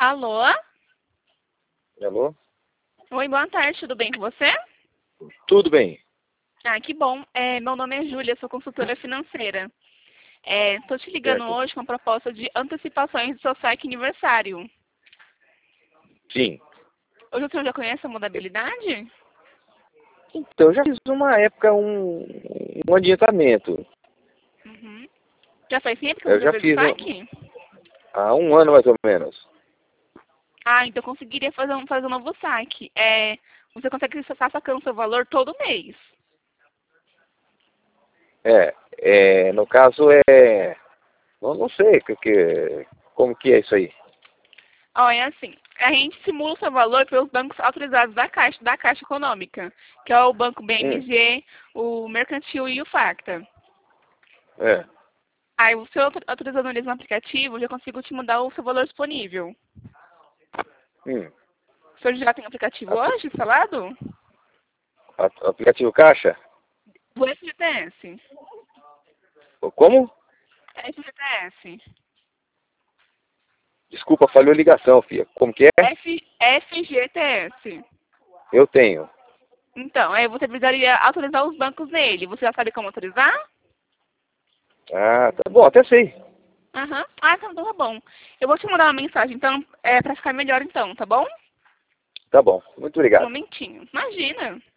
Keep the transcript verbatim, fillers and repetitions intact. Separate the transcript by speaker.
Speaker 1: Alô?
Speaker 2: Alô?
Speaker 1: Oi, boa tarde, tudo bem com você?
Speaker 2: Tudo bem.
Speaker 1: Ah, que bom. É, meu nome é Júlia, sou consultora financeira. Estou te ligando
Speaker 2: Certo.
Speaker 1: hoje com a proposta de antecipações do seu saque aniversário.
Speaker 2: Sim.
Speaker 1: Hoje o senhor já conhece a modalidade?
Speaker 2: Então, eu já fiz uma época um, um adiantamento.
Speaker 1: Uhum. Já faz tempo que
Speaker 2: Eu
Speaker 1: você
Speaker 2: já
Speaker 1: fez o
Speaker 2: fiz um-
Speaker 1: saque?
Speaker 2: há um ano mais ou menos.
Speaker 1: Ah, então conseguiria fazer um, fazer um novo saque. É, você consegue estar sacando seu valor todo mês.
Speaker 2: É, é no caso é... Não, não sei que, que, como que é isso aí.
Speaker 1: Olha, é assim, a gente simula o seu valor pelos bancos autorizados da Caixa, da Caixa Econômica, que é o Banco
Speaker 2: Hum,
Speaker 1: B M G, o Mercantil e o Facta.
Speaker 2: é.
Speaker 1: Aí, o seu autor- autorizando eles no aplicativo, eu já consigo te mudar o seu valor disponível.
Speaker 2: Hum.
Speaker 1: O senhor já tem aplicativo
Speaker 2: Apl-
Speaker 1: hoje instalado?
Speaker 2: a- Aplicativo Caixa?
Speaker 1: O F G T S.
Speaker 2: Como?
Speaker 1: F G T S.
Speaker 2: Desculpa, falhou a ligação, filha. Como que é?
Speaker 1: F, F G T S.
Speaker 2: Eu tenho.
Speaker 1: Então, aí você precisaria autorizar os bancos nele. Você já sabe como autorizar?
Speaker 2: Ah, tá bom, até sei.
Speaker 1: Aham. Ah, então tá bom. Eu vou te mandar uma mensagem, então, é, pra ficar melhor então, tá bom?
Speaker 2: Tá bom, muito
Speaker 1: Um
Speaker 2: obrigado.
Speaker 1: momentinho. Imagina.